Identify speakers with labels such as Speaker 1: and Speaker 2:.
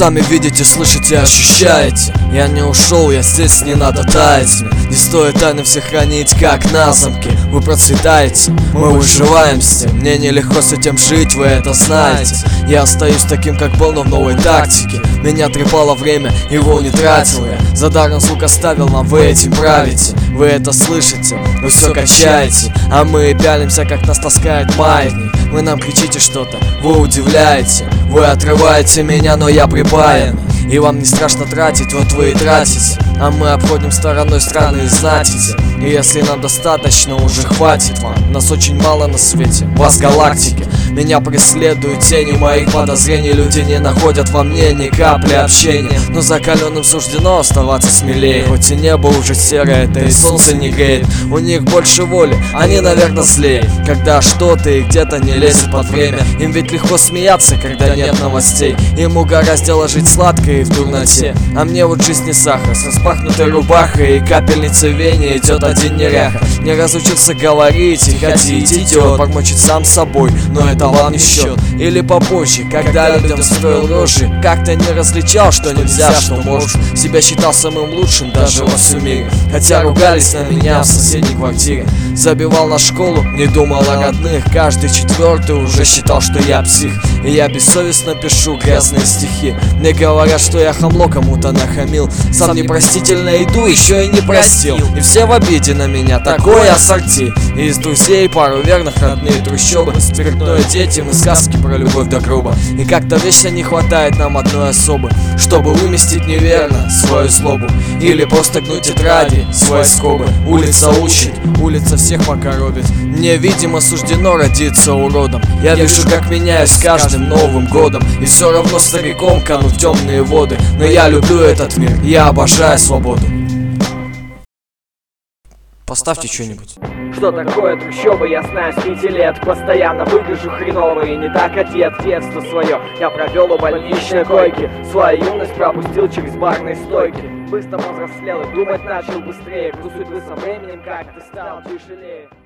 Speaker 1: Сами видите, слышите, ощущаете. Я не ушел, я здесь, не надо таять мне. Не стоит тайны все хранить, как на замке. Вы процветаете, мы выживаем с тем. Мне нелегко с этим жить, вы это знаете. Я остаюсь таким, как был, но в новой тактике. Меня трепало время, его не тратил я. За даром звук оставил вам, вы этим правите. Вы это слышите, вы все качаете. А мы пялимся, как нас таскает маятник. Вы нам кричите что-то, вы удивляете. Вы отрываете меня, но я припаян. И вам не страшно тратить, вот вы и тратите. А мы обходим стороной страны и знатите. И если нам достаточно, уже хватит вам. Нас очень мало на свете, вас галактики. Меня преследуют тени моих подозрений. Люди не находят во мне ни капли общения. Но закаленным суждено оставаться смелее. Хоть и небо уже серое, да и солнце не греет. У них больше воли, они, наверное, злее. Когда что-то и где-то не лезет под время. Им ведь легко смеяться, когда нет новостей. Им угораздило жить сладко и в дурноте. А мне вот жизнь не сахар, с распахнутой рубахой и капельницей в вене идет один неряха. Не разучился говорить и ходить, идет, бормочет сам собой, но это вам не счет. Или попозже, когда людям строил рожи, как-то не различал, что нельзя, что может. Себя считал самым лучшим даже во всем мире. Хотя ругались на меня в соседней квартире. Забивал на школу, не думал о родных. Каждый четвертый уже считал, что я псих. И я бессовестно пишу грязные стихи. Мне говорят, что я хамло кому-то нахамил. Сам непростительно иду, еще и не простил. И все в обиде на меня, такое ассорти. И из друзей пару верных, родные трущобы, спиртное детям и сказки про любовь до гроба. И как-то вечно не хватает нам одной особы, чтобы выместить неверно свою злобу. Или просто гнуть тетради, свои скобы. Улица учит, улица всех покоробит. Мне, видимо, суждено родиться уродом. Я вижу, как меняюсь с каждым новым годом. И все равно стариком кану в темные воды. Но я люблю этот мир, я обожаю свободу. Поставьте что-нибудь.
Speaker 2: Что такое трущобы, я знаю с 5 лет. Постоянно выгляжу хреново и не так одет. Детство свое я провел у больничной койки. Свою юность пропустил через барные стойки. Быстро повзрослел и думать начал быстрее. Кто судьбы со временем как-то стал тяжелее.